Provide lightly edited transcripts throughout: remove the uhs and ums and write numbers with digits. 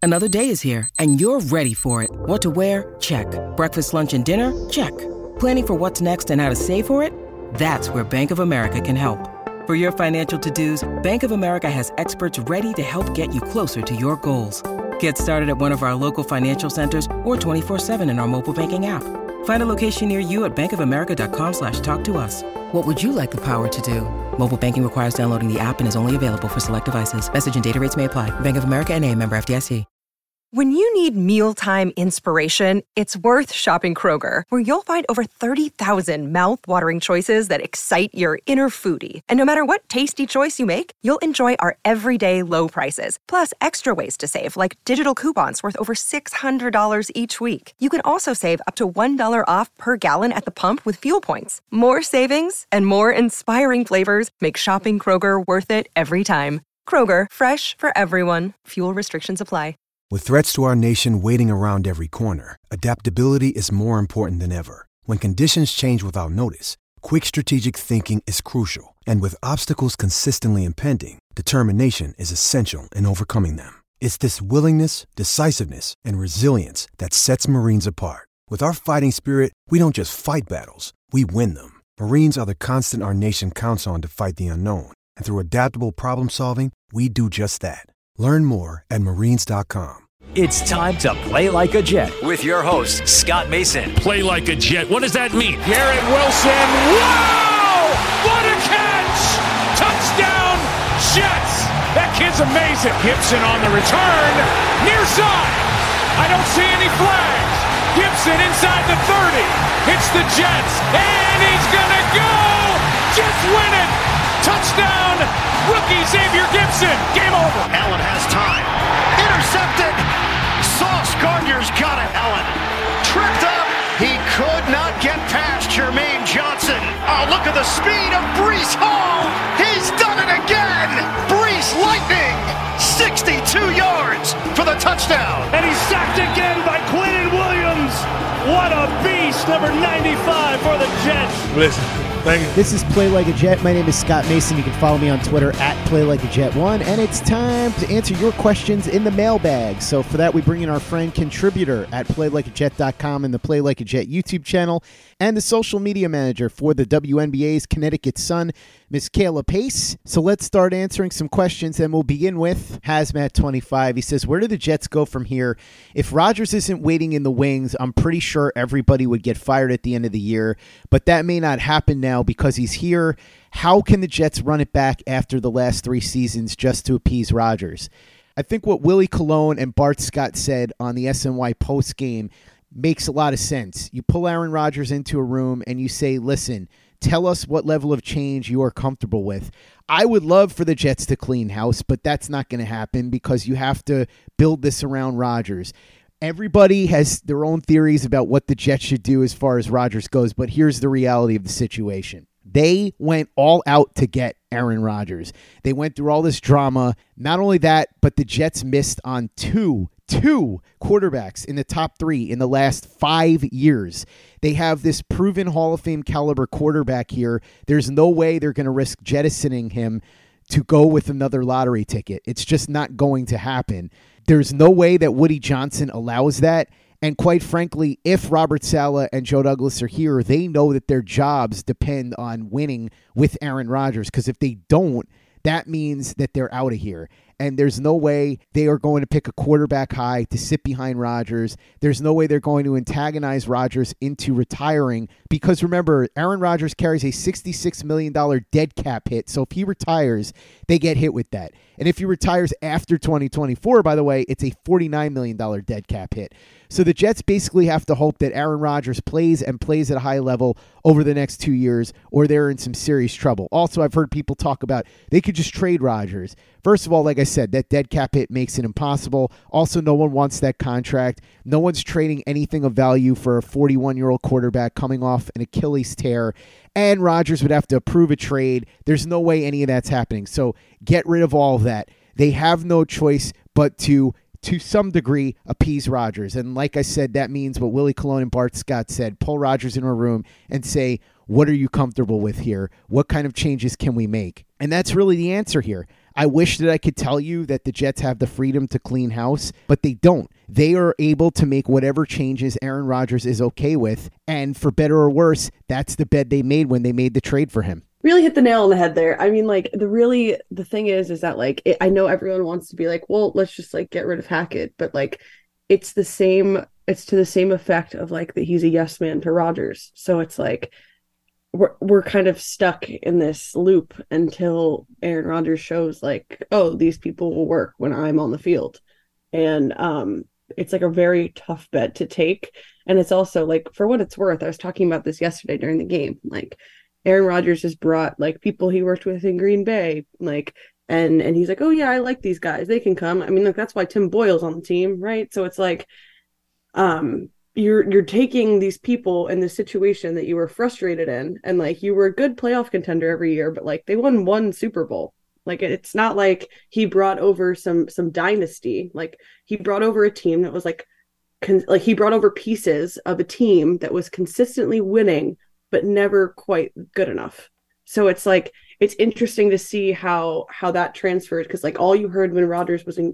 Another day is here, and you're ready for it. What to wear? Check. Breakfast, lunch, and dinner? Check. Planning for what's next and how to save for it? That's where Bank of America can help. For your financial to-dos, Bank of America has experts ready to help get you closer to your goals. Get started at one of our local financial centers or 24/7 in our mobile banking app. Find a location near you at bankofamerica.com/talktous. What would you like the power to do? Mobile banking requires downloading the app and is only available for select devices. Message and data rates may apply. Bank of America N.A., member FDIC. When you need mealtime inspiration, it's worth shopping Kroger, where you'll find over 30,000 mouth-watering choices that excite your inner foodie. And no matter what tasty choice you make, you'll enjoy our everyday low prices, plus extra ways to save, like digital coupons worth over $600 each week. You can also save up to $1 off per gallon at the pump with fuel points. More savings and more inspiring flavors make shopping Kroger worth it every time. Kroger, fresh for everyone. Fuel restrictions apply. With threats to our nation waiting around every corner, adaptability is more important than ever. When conditions change without notice, quick strategic thinking is crucial. And with obstacles consistently impending, determination is essential in overcoming them. It's this willingness, decisiveness, and resilience that sets Marines apart. With our fighting spirit, we don't just fight battles, we win them. Marines are the constant our nation counts on to fight the unknown. And through adaptable problem solving, we do just that. Learn more at marines.com. It's time to play like a Jet with your host, Scott Mason. Play like a Jet. What does that mean? Garrett Wilson. Wow! What a catch! Touchdown, Jets! That kid's amazing. Gibson on the return. Near side. I don't see any flags. Gibson inside the 30. Hits the Jets. And he's going to go! Jets win it! Touchdown! Rookie Xavier Gibson. Game over. Allen has time. Intercepted. Sauce Gardner's got it. Allen tripped up. He could not get past Jermaine Johnson. Oh, look at the speed of Breece Hall. He's done it again. Breece Lightning. 62 yards for the touchdown. And he's sacked again by Quinnen Williams. What a beast. Number 95 for the Jets. Listen. Thank you. This is Play Like a Jet. My name is Scott Mason. You can follow me on Twitter at PlayLikeAJet1. And it's time to answer your questions in the mailbag. So for that, we bring in our friend contributor at PlayLikeAJet.com and the Play Like a Jet YouTube channel, and the social media manager for the WNBA's Connecticut Sun, Miss Kayla Pace. So let's start answering some questions, and we'll begin with Hazmat25. He says, where do the Jets go from here? If Rodgers isn't waiting in the wings, I'm pretty sure everybody would get fired at the end of the year, but that may not happen now because he's here. How can the Jets run it back after the last 3 seasons just to appease Rodgers? I think what Willie Colon and Bart Scott said on the SNY postgame makes a lot of sense. You pull Aaron Rodgers into a room and you say, listen, tell us what level of change you are comfortable with. I would love for the Jets to clean house, but that's not going to happen because you have to build this around Rodgers. Everybody has their own theories about what the Jets should do as far as Rodgers goes, but here's the reality of the situation. They went all out to get Aaron Rodgers. They went through all this drama. Not only that, but the Jets missed on two quarterbacks in the top 3 in the last 5 years. They have this proven Hall of Fame caliber quarterback here. There's no way they're going to risk jettisoning him to go with another lottery ticket. It's just not going to happen. There's no way that Woody Johnson allows that. And quite frankly, if Robert Saleh and Joe Douglas are here, they know that their jobs depend on winning with Aaron Rodgers. Because if they don't, that means that they're out of here. And there's no way they are going to pick a quarterback high to sit behind Rodgers. There's no way they're going to antagonize Rodgers into retiring. Because remember, Aaron Rodgers carries a $66 million dead cap hit. So if he retires, they get hit with that. And if he retires after 2024, by the way, it's a $49 million dead cap hit. So the Jets basically have to hope that Aaron Rodgers plays at a high level over the next 2 years, or they're in some serious trouble. Also, I've heard people talk about they could just trade Rodgers. First of all, like I said, that dead cap hit makes it impossible. Also, no one wants that contract. No one's trading anything of value for a 41-year-old quarterback coming off an Achilles tear. And Rodgers would have to approve a trade. There's no way any of that's happening. So get rid of all of that. They have no choice but to some degree, appease Rodgers. And like I said, that means what Willie Colon and Bart Scott said. Pull Rodgers into a room and say, what are you comfortable with here? What kind of changes can we make? And that's really the answer here. I wish that I could tell you that the Jets have the freedom to clean house, but they don't. They are able to make whatever changes Aaron Rodgers is okay with, and for better or worse, that's the bed they made when they made the trade for him. Really hit the nail on the head there. I mean, like, the thing is that, like, I know everyone wants to be like, well, let's just, like, get rid of Hackett, but, like, it's to the same effect of, like, that he's a yes man to Rodgers. So it's like, we're kind of stuck in this loop until Aaron Rodgers shows, like, oh, these people will work when I'm on the field. And it's like a very tough bet to take. And it's also, like, for what it's worth, I was talking about this yesterday during the game, like, Aaron Rodgers has brought, like, people he worked with in Green Bay, like, and he's like, oh yeah, I like these guys, they can come. I mean, like, that's why Tim Boyle's on the team, right? So it's like, you're taking these people in the situation that you were frustrated in, and, like, you were a good playoff contender every year, but, like, they won one Super Bowl. Like, it's not like he brought over some dynasty. Like, he brought over a team that was like he brought over pieces of a team that was consistently winning but never quite good enough. So it's like, it's interesting to see how that transferred, because, like, all you heard when Rodgers was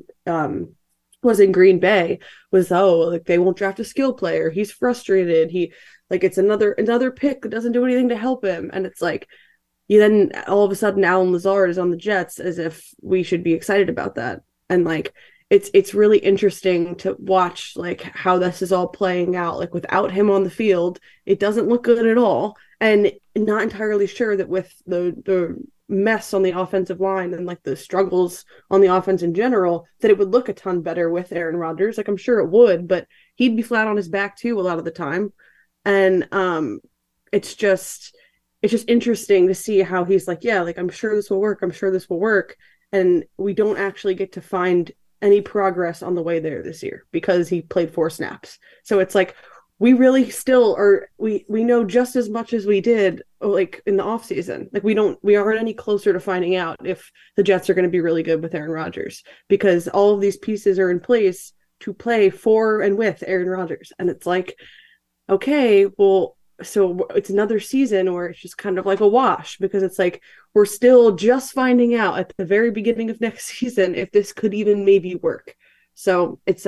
in Green Bay was, oh, like, they won't draft a skill player, he's frustrated, he, like, it's another pick that doesn't do anything to help him. And it's like, you then all of a sudden Alan Lazard is on the Jets, as if we should be excited about that. And, like, it's really interesting to watch, like, how this is all playing out. Like, without him on the field, it doesn't look good at all. And not entirely sure that with the mess on the offensive line and, like, the struggles on the offense in general, that it would look a ton better with Aaron Rodgers. Like, I'm sure it would, but he'd be flat on his back too a lot of the time. And it's just interesting to see how he's like, yeah, like, I'm sure this will work. And we don't actually get to find any progress on the way there this year because he played 4 snaps. So it's like, we really still are, we know just as much as we did, like, in the offseason. Like, we aren't any closer to finding out if the Jets are going to be really good with Aaron Rodgers, because all of these pieces are in place to play for and with Aaron Rodgers. And it's like, okay, well, so it's another season where it's just kind of like a wash, because it's like, we're still just finding out at the very beginning of next season if this could even maybe work. So it's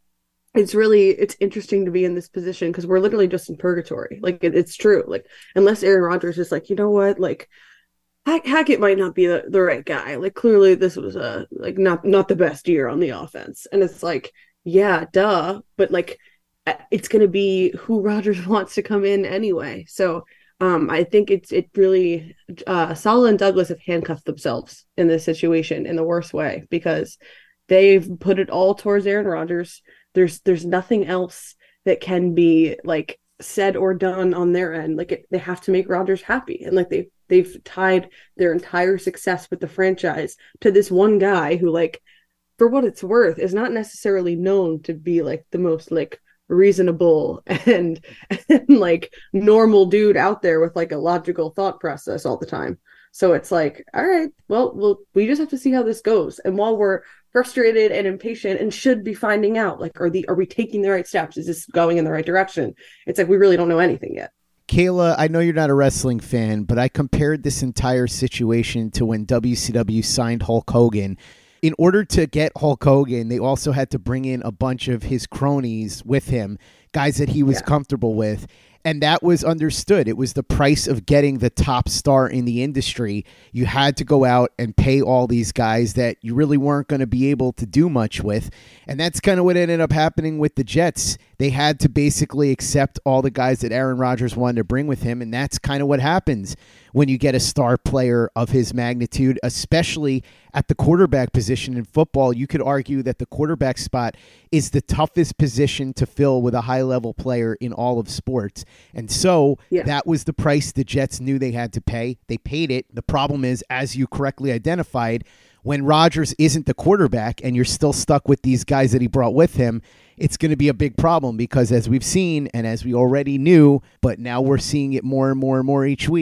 interesting to be in this position, because we're literally just in purgatory. Like, it's true. Like, unless Aaron Rodgers is like, you know what, like, Hackett might not be the right guy. Like, clearly this was not the best year on the offense. And it's like, yeah, duh. But, like, it's going to be who Rodgers wants to come in anyway. So I think it really Saleh and Douglas have handcuffed themselves in this situation in the worst way, because they've put it all towards Aaron Rodgers. There's nothing else that can be, like, said or done on their end. Like, they have to make Rodgers happy, and, like, they've tied their entire success with the franchise to this one guy who, like, for what it's worth, is not necessarily known to be, like, the most, like, reasonable and like, normal dude out there with, like, a logical thought process all the time. So it's like, all right, well, we just have to see how this goes. And while we're frustrated and impatient and should be finding out, like, are we taking the right steps? Is this going in the right direction? It's like, we really don't know anything yet. Kayla, I know you're not a wrestling fan, but I compared this entire situation to when WCW signed Hulk Hogan. In order to get Hulk Hogan, they also had to bring in a bunch of his cronies with him, guys that he was comfortable with. And that was understood. It was the price of getting the top star in the industry. You had to go out and pay all these guys that you really weren't going to be able to do much with. And that's kind of what ended up happening with the Jets. They had to basically accept all the guys that Aaron Rodgers wanted to bring with him. And that's kind of what happens when you get a star player of his magnitude, especially at the quarterback position in football. You could argue that the quarterback spot is the toughest position to fill with a high-level player in all of sports. And so that was the price the Jets knew they had to pay. They paid it. The problem is, as you correctly identified, when Rodgers isn't the quarterback and you're still stuck with these guys that he brought with him, it's going to be a big problem, because as we've seen and as we already knew, but now we're seeing it more and more and more each week,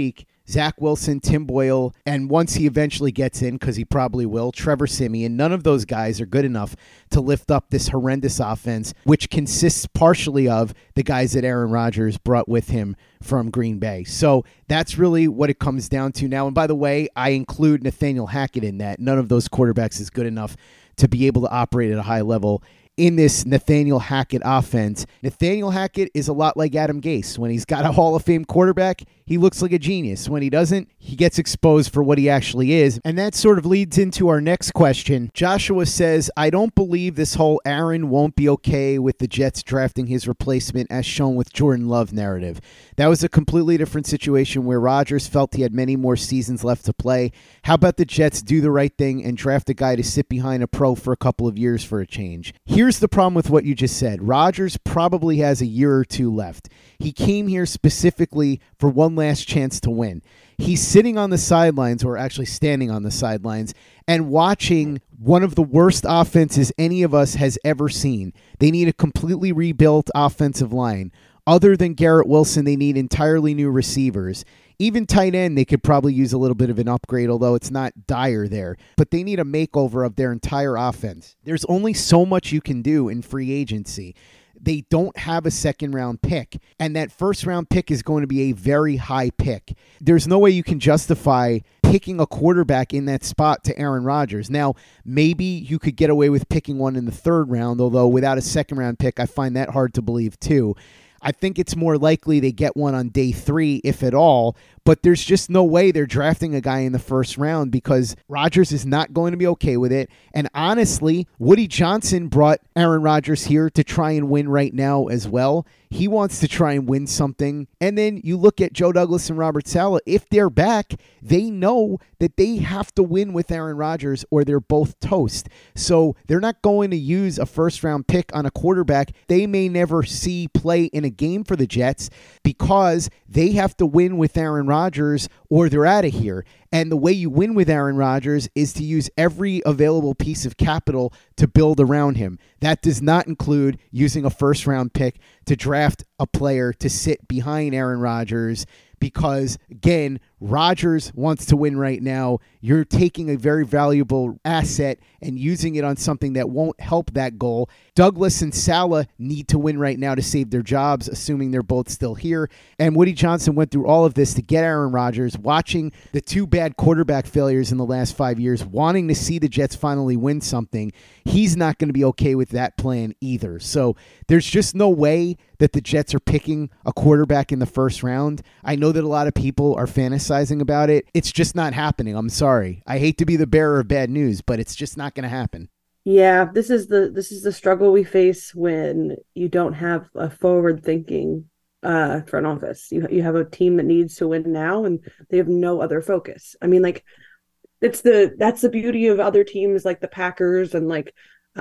Zach Wilson, Tim Boyle, and once he eventually gets in, because he probably will, Trevor Siemian. None of those guys are good enough to lift up this horrendous offense, which consists partially of the guys that Aaron Rodgers brought with him from Green Bay. So that's really what it comes down to now. And by the way, I include Nathaniel Hackett in that. None of those quarterbacks is good enough to be able to operate at a high level in this Nathaniel Hackett offense. Nathaniel Hackett is a lot like Adam Gase. When he's got a Hall of Fame quarterback, he looks like a genius. When he doesn't, he gets exposed for what he actually is. And that sort of leads into our next question. Joshua says, I don't believe this whole Aaron won't be okay with the Jets drafting his replacement as shown with Jordan Love narrative. That was a completely different situation where Rodgers felt he had many more seasons left to play. How about the Jets do the right thing and draft a guy to sit behind a pro for a couple of years for a change? Here's the problem with what you just said. Rodgers probably has a year or two left. He came here specifically for one last chance to win. He's sitting on the sidelines, or actually standing on the sidelines, and watching one of the worst offenses any of us has ever seen. They need a completely rebuilt offensive line. Other than Garrett Wilson, they need entirely new receivers. Even tight end, they could probably use a little bit of an upgrade, although it's not dire there. But they need a makeover of their entire offense. There's only so much you can do in free agency. They don't have a second-round pick, and that first-round pick is going to be a very high pick. There's no way you can justify picking a quarterback in that spot to Aaron Rodgers. Now, maybe you could get away with picking one in the third round, although without a second-round pick, I find that hard to believe too. I think it's more likely they get one on day 3, if at all, but there's just no way they're drafting a guy in the first round because Rodgers is not going to be okay with it. And honestly, Woody Johnson brought Aaron Rodgers here to try and win right now as well. He wants to try and win something. And then you look at Joe Douglas and Robert Saleh. If they're back, they know that they have to win with Aaron Rodgers or they're both toast. So they're not going to use a first-round pick on a quarterback they may never see play in a game for the Jets because they have to win with Aaron Rodgers or they're out of here. And the way you win with Aaron Rodgers is to use every available piece of capital to build around him. That does not include using a first-round pick to draft a player to sit behind Aaron Rodgers because, again, Rodgers wants to win right now. You're taking a very valuable asset and using it on something that won't help that goal. Douglas and Saleh need to win right now to save their jobs, assuming they're both still here. And Woody Johnson went through all of this to get Aaron Rodgers, watching the 2 bad quarterback failures in the last 5 years, wanting to see the Jets finally win something. He's not going to be okay with that plan either. So there's just no way that the Jets are picking a quarterback in the first round. I know that a lot of people are fantasizing about it. It's just not happening. I'm sorry. I hate to be the bearer of bad news, but it's just not going to happen. Yeah, this is the struggle we face when you don't have a forward-thinking front office. You have a team that needs to win now, and they have no other focus. I mean, like that's the beauty of other teams like the Packers and like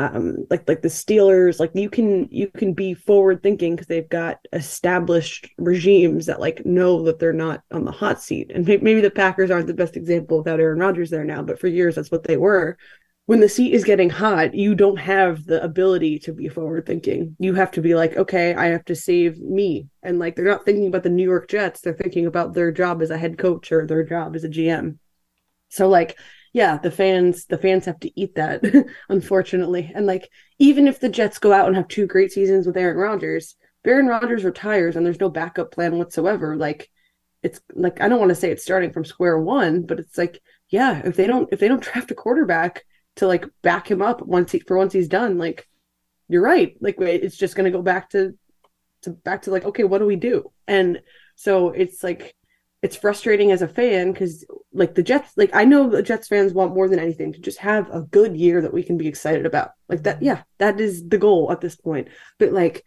the Steelers. Like you can be forward-thinking because they've got established regimes that like know that they're not on the hot seat. And maybe the Packers aren't the best example without Aaron Rodgers there now, but for years that's what they were. When the seat is getting hot, you don't have the ability to be forward thinking. You have to be like, okay, I have to save me. And like, they're not thinking about the New York Jets. They're thinking about their job as a head coach or their job as a GM. So like, yeah, the fans have to eat that, unfortunately. And like, even if the Jets go out and have 2 great seasons with Aaron Rodgers, if Aaron Rodgers retires and there's no backup plan whatsoever, like, it's like, I don't want to say it's starting from square one, but it's like, yeah, if they don't draft a quarterback to like back him up once he's done, like you're right, like it's just going to go back to like, okay, what do we do? And so it's like it's frustrating as a fan because like the Jets, like I know the Jets fans want more than anything to just have a good year that we can be excited about, like that. Yeah, that is the goal at this point. But like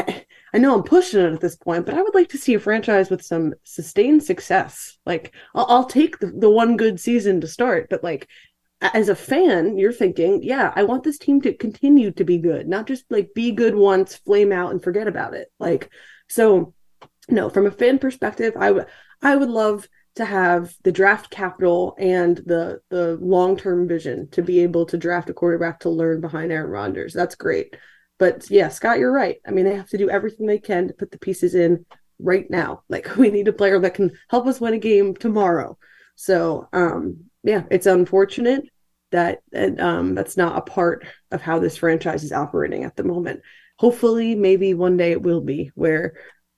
I know I'm pushing it at this point, but I would like to see a franchise with some sustained success. Like I'll take the one good season to start, but like as a fan, you're thinking, yeah, I want this team to continue to be good, not just like be good once, flame out and forget about it. Like, so no, from a fan perspective, I would love to have the draft capital and the long-term vision to be able to draft a quarterback to learn behind Aaron Rodgers. That's great. But yeah, Scott, you're right. I mean, they have to do everything they can to put the pieces in right now. Like, we need a player that can help us win a game tomorrow. So, yeah, it's unfortunate that that's not a part of how this franchise is operating at the moment. Hopefully, maybe one day it will be where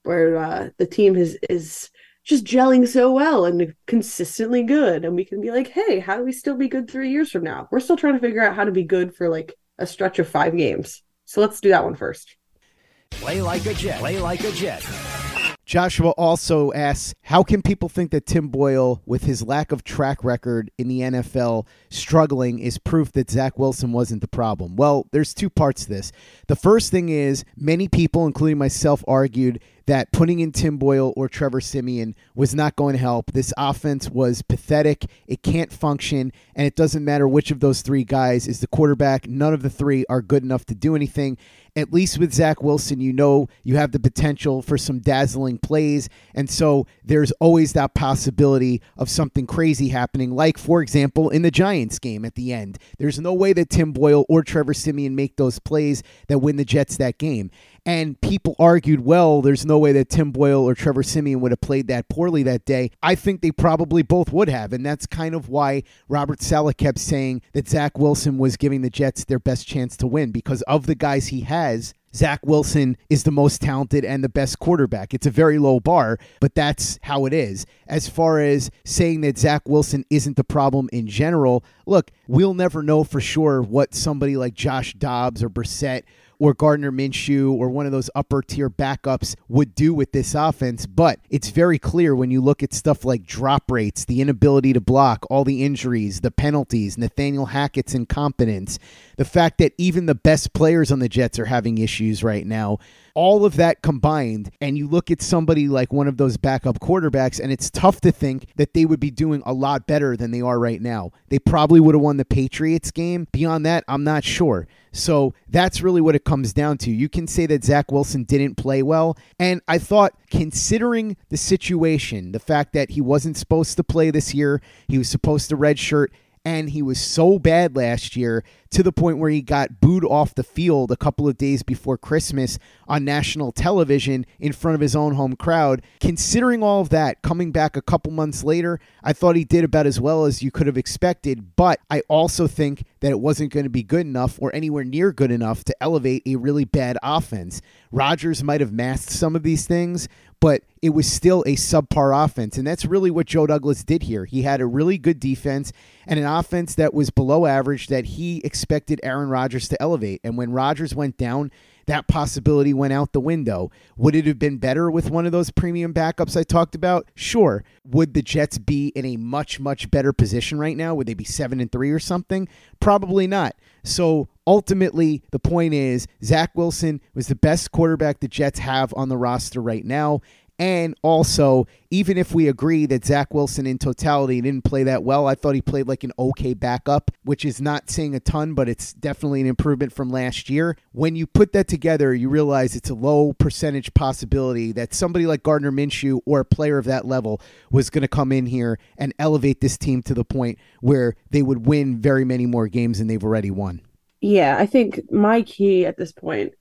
the team is just gelling so well and consistently good, and we can be like, hey, how do we still be good 3 years from now? We're still trying to figure out how to be good for like a stretch of 5 games. So let's do that one first. Play like a Jet. Play like a Jet. Joshua also asks, how can people think that Tim Boyle, with his lack of track record in the NFL, struggling is proof that Zach Wilson wasn't the problem? Well, there's 2 parts to this. The first thing is, many people, including myself, argued that putting in Tim Boyle or Trevor Siemian was not going to help. This offense was pathetic. It can't function, and it doesn't matter which of those 3 guys is the quarterback. None of the 3 are good enough to do anything. At least with Zach Wilson, you know you have the potential for some dazzling plays, and so there's always that possibility of something crazy happening, like, for example, in the Giants game at the end. There's no way that Tim Boyle or Trevor Siemian make those plays that win the Jets that game. And people argued, well, there's no way that Tim Boyle or Trevor Siemian would have played that poorly that day. I think they probably both would have, and that's kind of why Robert Saleh kept saying that Zach Wilson was giving the Jets their best chance to win, because of the guys he has, Zach Wilson is the most talented and the best quarterback. It's a very low bar, but that's how it is. As far as saying that Zach Wilson isn't the problem in general, look, we'll never know for sure what somebody like Josh Dobbs or Brissett or Gardner Minshew or one of those upper tier backups would do with this offense. But it's very clear when you look at stuff like drop rates, the inability to block, all the injuries, the penalties, Nathaniel Hackett's incompetence, the fact that even the best players on the Jets are having issues right now. All of that combined, and you look at somebody like one of those backup quarterbacks, and it's tough to think that they would be doing a lot better than they are right now. They probably would have won the Patriots game. Beyond that, I'm not sure. So that's really what it comes down to. You can say that Zach Wilson didn't play well, and I thought, considering the situation, the fact that he wasn't supposed to play this year, he was supposed to redshirt, and he was so bad last year to the point where he got booed off the field a couple of days before Christmas on national television in front of his own home crowd. Considering all of that, coming back a couple months later, I thought he did about as well as you could have expected, but I also think that it wasn't going to be good enough or anywhere near good enough to elevate a really bad offense. Rodgers might have masked some of these things, but it was still a subpar offense, and that's really what Joe Douglas did here. He had a really good defense and an offense that was below average that he expected Aaron Rodgers to elevate, and when Rodgers went down, that possibility went out the window. Would it have been better with one of those premium backups I talked about? Sure. Would the Jets be in a much, much better position right now? Would they be 7-3 or something? Probably not. So ultimately, the point is, Zach Wilson was the best quarterback the Jets have on the roster right now. And also, even if we agree that Zach Wilson in totality didn't play that well, I thought he played like an okay backup, which is not saying a ton, but it's definitely an improvement from last year. When you put that together, you realize it's a low percentage possibility that somebody like Gardner Minshew or a player of that level was going to come in here and elevate this team to the point where they would win very many more games than they've already won. Yeah, I think my key at this point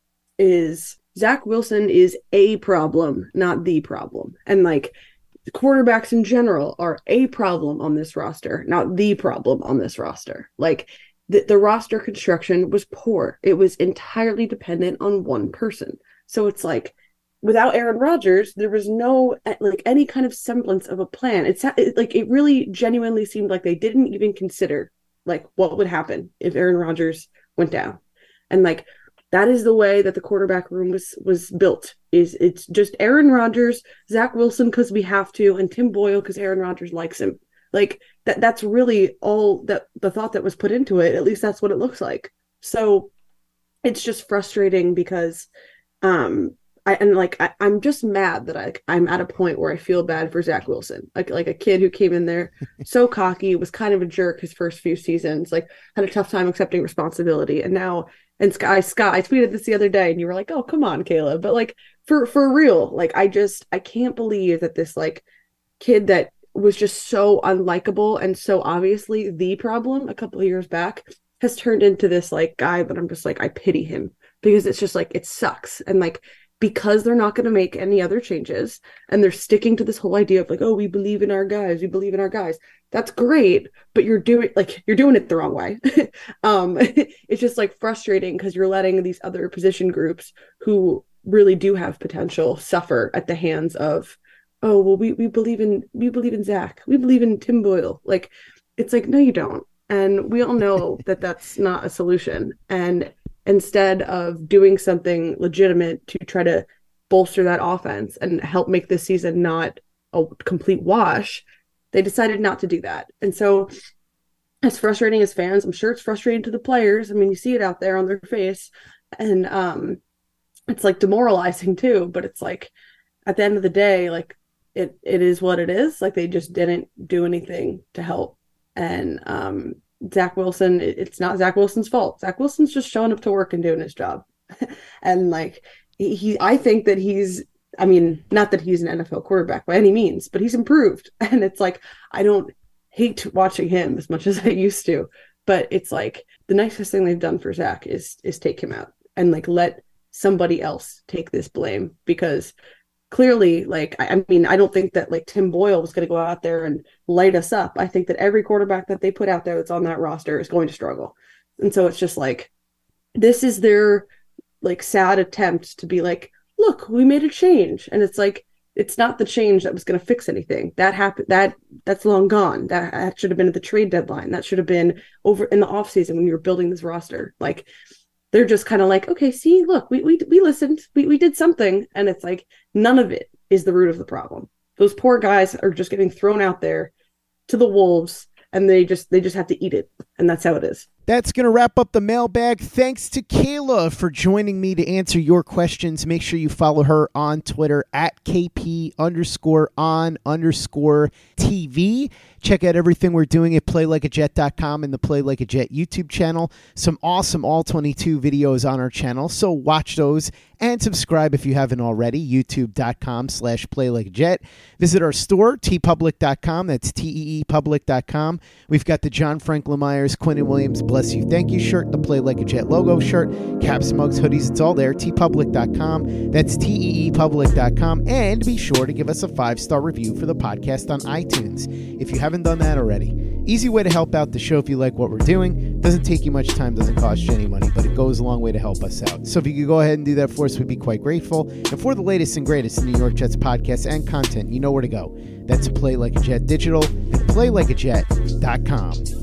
is Zach Wilson is a problem, not the problem. And like, the quarterbacks in general are a problem on this roster, not the problem on this roster. Like, the roster construction was poor. It was entirely dependent on one person. So it's like, without Aaron Rodgers, there was no like any kind of semblance of a plan. It really genuinely seemed like they didn't even consider like what would happen if Aaron Rodgers went down. And like, that is the way that the quarterback room was built. It's just Aaron Rodgers, Zach Wilson because we have to, and Tim Boyle because Aaron Rodgers likes him. Like that's really all that the thought that was put into it. At least that's what it looks like. So it's just frustrating because I'm just mad that I'm at a point where I feel bad for Zach Wilson, like a kid who came in there so cocky, was kind of a jerk his first few seasons, like had a tough time accepting responsibility, and now. And Scott, I tweeted this the other day, and you were like, "Oh, come on, Caleb." But like for real, like I can't believe that this like kid that was just so unlikable and so obviously the problem a couple of years back has turned into this like guy that I'm just like, I pity him because it's just like it sucks. And like because they're not going to make any other changes and they're sticking to this whole idea of like, oh, we believe in our guys. That's great, but you're doing it the wrong way. It's just like frustrating because you're letting these other position groups who really do have potential suffer at the hands of, oh, well, we believe in Zach. We believe in Tim Boyle. Like, it's like, no, you don't. And we all know that that's not a solution. And instead of doing something legitimate to try to bolster that offense and help make this season not a complete wash, they decided not to do that. And so as frustrating as fans, I'm sure it's frustrating to the players. I mean, you see it out there on their face. And it's like demoralizing too, but it's like at the end of the day, like it is what it is. Like they just didn't do anything to help. And Zach Wilson, it's not Zach Wilson's fault. Zach Wilson's just showing up to work and doing his job. And like I think that not that he's an NFL quarterback by any means, but he's improved. And it's like, I don't hate watching him as much as I used to, but it's like the nicest thing they've done for Zach is take him out and like let somebody else take this blame, because clearly, like, I mean, I don't think that like Tim Boyle was going to go out there and light us up. I think that every quarterback that they put out there that's on that roster is going to struggle. And so it's just like, this is their like sad attempt to be like, look, we made a change. And it's like, it's not the change that was going to fix anything. That happened. That's long gone. That should have been at the trade deadline. That should have been over in the offseason when you were building this roster. Like, they're just kind of like, okay, see, look, we listened, we did something. And it's like, none of it is the root of the problem. Those poor guys are just getting thrown out there to the wolves, and they just have to eat it. And that's how it is. That's going to wrap up the mailbag. Thanks to Kayla for joining me to answer your questions. Make sure you follow her on Twitter at KP_on_TV. Check out everything we're doing at PlayLikeAJet.com and the Play Like a Jet YouTube channel. Some awesome All-22 videos on our channel, so watch those and subscribe if you haven't already. YouTube.com/PlayLikeAJet. Visit our store, tpublic.com. That's TEEpublic.com. We've got the John Franklin Myers, Quinnen Williams, Bless You, Thank You shirt, the Play Like a Jet logo shirt, caps, mugs, hoodies. It's all there. tpublic.com. That's TEEpublic.com. And be sure to give us a 5-star review for the podcast on iTunes if you haven't done that already. Easy way to help out the show if you like what we're doing. Doesn't take you much time, doesn't cost you any money, but it goes a long way to help us out. So if you could go ahead and do that for us, we'd be quite grateful. And for the latest and greatest in New York Jets podcasts and content, you know where to go. That's Play Like a Jet Digital and PlayLikeAJet.com.